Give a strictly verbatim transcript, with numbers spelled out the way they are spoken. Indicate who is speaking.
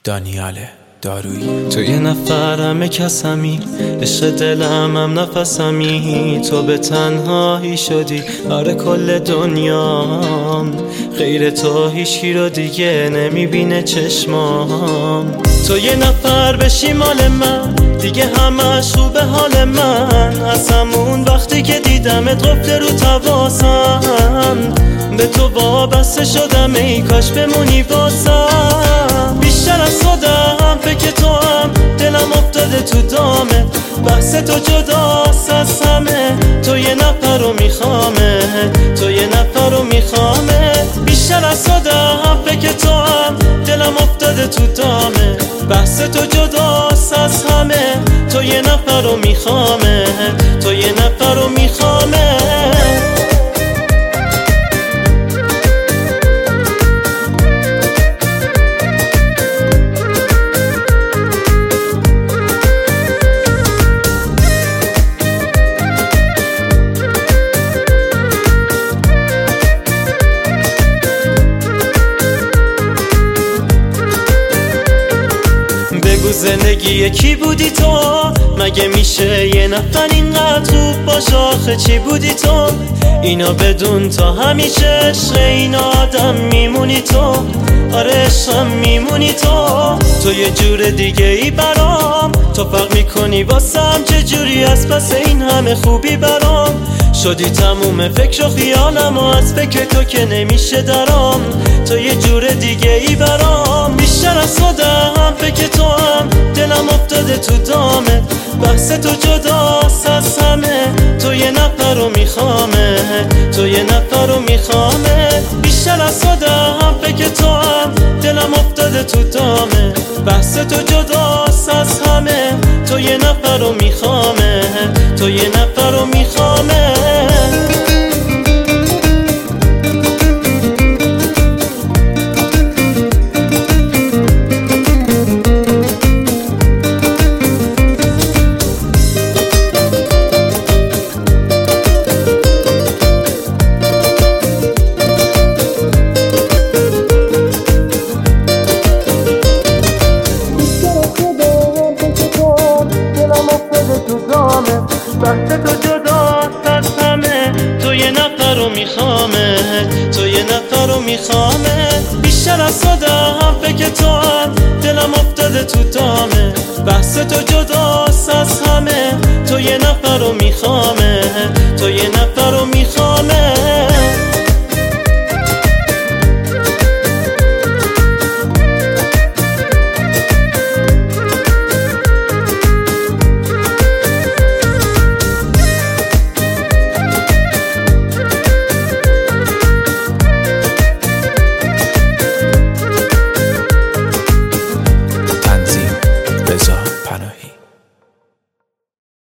Speaker 1: دانیال دارویی.
Speaker 2: تو یه نفر همه کسمی، عشق دلم هم نفسمی. تو به تنهایی شدی آره کل دنیام، غیر تو هیچکی رو دیگه نمیبینه چشمام. تو یه نفر بشی مال من دیگه همش خوبه حال من. از همون وقتی که دیدمت قفل رو تواسم، به تو وابسته شدم ای کاش بمونی واسم. بیشتر از خودم فکر تو هم دلم افتاده تو دامه، بحث تو جداست از همه. تو یه نفر رو میخوامه، تو یه نفر رو میخوامه. بیشتر از خودم فکر تو هم دلم افتاده تو دامه، بحث تو جداست از همه. تو یه نفر رو میخوامه، تو یه نفر رو میخوامه. زندگی یکی بودی تو، مگه میشه یه نفر اینقدر خوب باشه؟ آخه چی بودی تو؟ اینا بدون تا همیشه عشق این آدم میمونی تو. آره عشقم میمونی تو. تو یه جور دیگه ای برام، تو فرق میکنی واسم چجوری از پس این همه خوبی برام. شدی تموم فکر و خیالم و از فکر تو که نمیشه درام. تو یه جور دیگه ای برام، بیشتر از خودم فکر تو هم دلم افتاده تو دامه، بحث تو جداست از همه. تو یه نفر رو میخوامه، تو یه نفر رو میخوامه. بیشتر از خودم فکر تو هم دلم افتاده تو دامه، بحث تو جداست از همه. تو یه نفر رو میخوامه، تو یه نفر رو میخوامه. بحث تو جداست از همه. تو یه نفر رو میخوامه، تو یه نفر رو میخوامه. بیشتر از خودم فکر تو هم دلم افتاده تو دامه، بحث تو جداست از همه. تو یه نفر رو میخوامه،